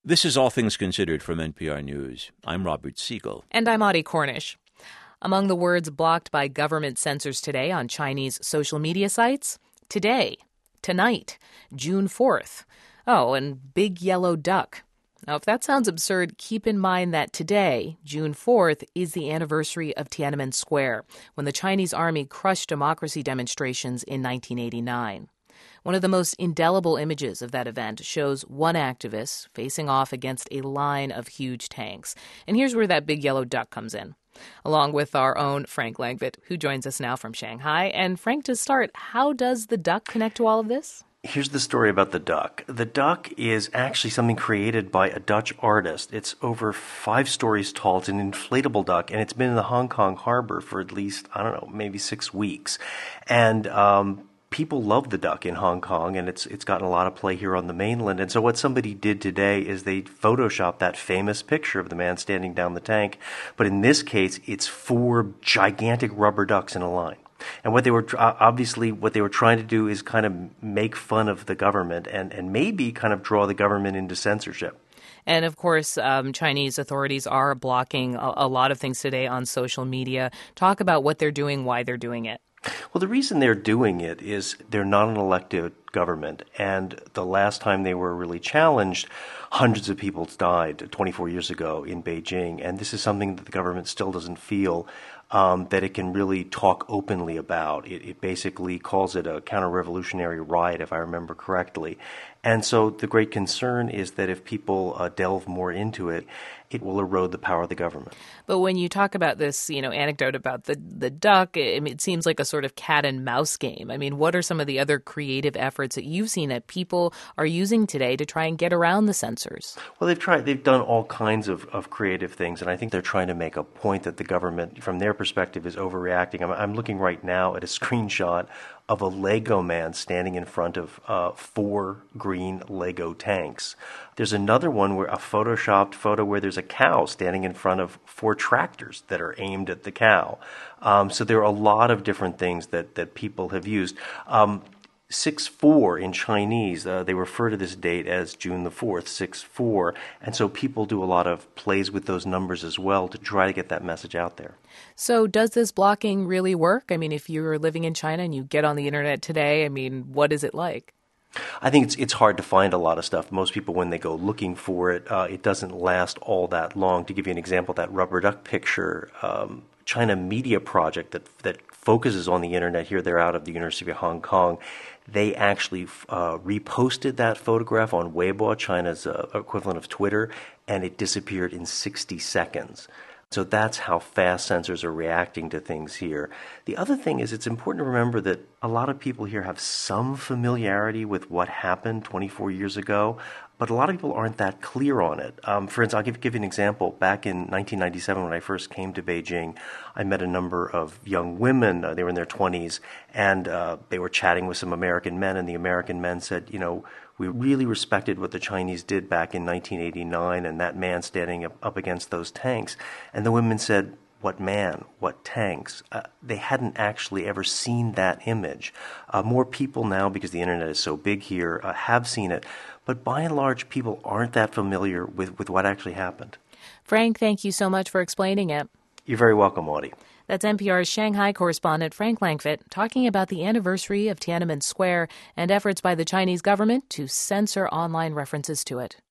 This is All Things Considered from NPR News. I'm Robert Siegel. And I'm Audie Cornish. Among the words blocked by government censors today on Chinese social media sites, today, tonight, June 4th. Oh, and big yellow duck. Now, if that sounds absurd, keep in mind that today, June 4th, is the anniversary of Tiananmen Square, when the Chinese army crushed democracy demonstrations in 1989. One of the most indelible images of that event shows one activist facing off against a line of huge tanks. And here's where that big yellow duck comes in, along with our own Frank Langfitt, who joins us now from Shanghai. And Frank, to start, how does the duck connect to all of this? Here's the story about the duck. The duck is actually something created by a Dutch artist. It's over 5 stories tall. It's an inflatable duck, and it's been in the Hong Kong harbor for at least, maybe 6 weeks. And people love the duck in Hong Kong, and it's gotten a lot of play here on the mainland. And so what somebody did today is they photoshopped that famous picture of the man standing down the tank. But in this case, it's 4 gigantic rubber ducks in a line. And what they were trying to do is kind of make fun of the government and maybe kind of draw the government into censorship. And, of course, Chinese authorities are blocking a lot of things today on social media. Talk about what they're doing, why they're doing it. Well, the reason they're doing it is they're not an elected government. And the last time they were really challenged, hundreds of people died 24 years ago in Beijing. And this is something that the government still doesn't feel that it can really talk openly about. It basically calls it a counter-revolutionary riot, if I remember correctly. And so the great concern is that if people delve more into it, it will erode the power of the government. But when you talk about this, anecdote about the duck, it seems like a sort of cat and mouse game. I mean, what are some of the other creative efforts that you've seen that people are using today to try and get around the censors? Well, they've done all kinds of creative things, and I think they're trying to make a point that the government, from their perspective, is overreacting. I'm looking right now at a screenshot of a Lego man standing in front of 4 green Lego tanks. There's another one where a photoshopped photo where there's a cow standing in front of 4 tractors that are aimed at the cow. So there are a lot of different things that people have used. 6-4 in Chinese, they refer to this date as June the 4th, 6-4. And so people do a lot of plays with those numbers as well to try to get that message out there. So does this blocking really work? I mean, if you're living in China and you get on the internet today, what is it like? I think it's hard to find a lot of stuff. Most people, when they go looking for it, it doesn't last all that long. To give you an example, that rubber duck picture, China Media Project that focuses on the internet here, they're out of the University of Hong Kong. They actually reposted that photograph on Weibo, China's equivalent of Twitter, and it disappeared in 60 seconds. So that's how fast censors are reacting to things here. The other thing is it's important to remember that a lot of people here have some familiarity with what happened 24 years ago, but a lot of people aren't that clear on it. For instance, I'll give you an example. Back in 1997, when I first came to Beijing, I met a number of young women. They were in their 20s, and they were chatting with some American men, and the American men said, we really respected what the Chinese did back in 1989 and that man standing up against those tanks. And the women said, what man? What tanks? They hadn't actually ever seen that image. More people now, because the internet is so big here, have seen it. But by and large, people aren't that familiar with what actually happened. Frank, thank you so much for explaining it. You're very welcome, Audie. That's NPR's Shanghai correspondent Frank Langfitt talking about the anniversary of Tiananmen Square and efforts by the Chinese government to censor online references to it.